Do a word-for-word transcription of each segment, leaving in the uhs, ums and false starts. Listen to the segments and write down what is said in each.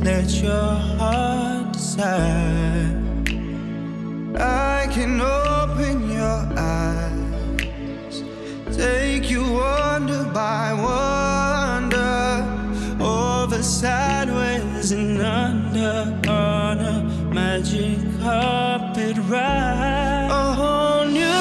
let your heart decide. I can open your eyes, take you wonder by wonder, over, sideways and under, on a magic carpet ride. A whole new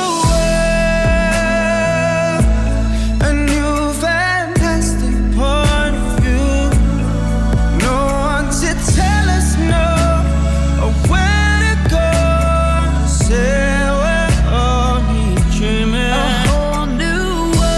world, a new fantastic point of view. No one to tell us no, or where to go. Say we're only dreaming. A whole new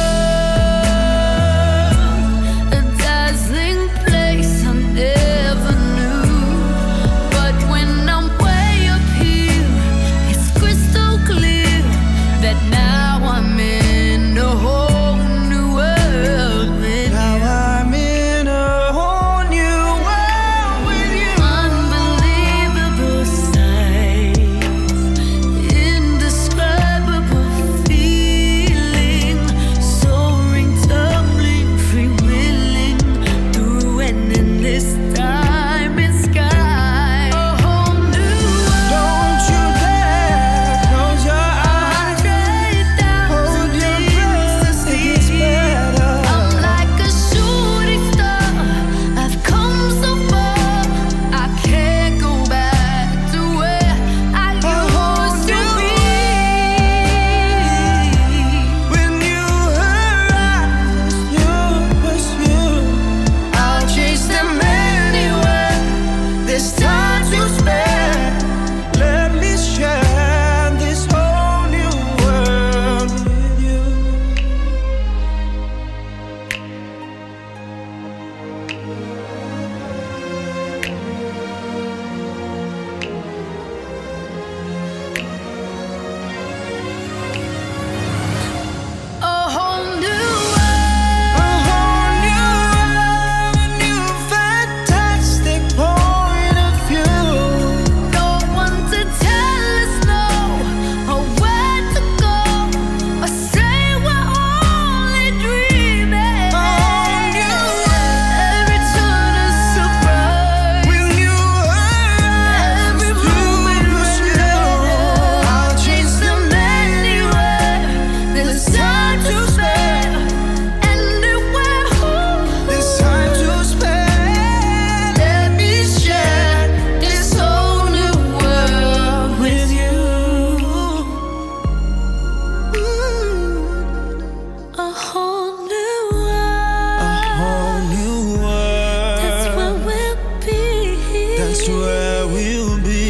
world, a dazzling place I never knew. But when I'm way up here, it's crystal clear that now I'm in a whole new world with Now you. I'm in a whole new world with you. Unbelievable sights, indescribable feeling, soaring, tumbling, free-willing through an endless time and sky. A whole new world. Don't you dare close your eyes. Hundred thousand Hold your things to breath, it gets see. better. I'm like a shooting star. I've come so far. I can't go back to where I used to be. When you arise, you pursue. I'll chase them anywhere. There's time to spare. Let me share this whole new world with you. A whole new A world. whole new world, a new fantastic point of view. No one to tell us no, or where to go, or say we're only dreaming. A whole new Every turn a surprise. When you arise, Every you moment pursue. I'll chase them anywhere. There's time to spare. Anywhere. There's time to spare. Let me share This whole new world with you. a whole new A world. whole new That's world. where we'll be. That's where we'll be.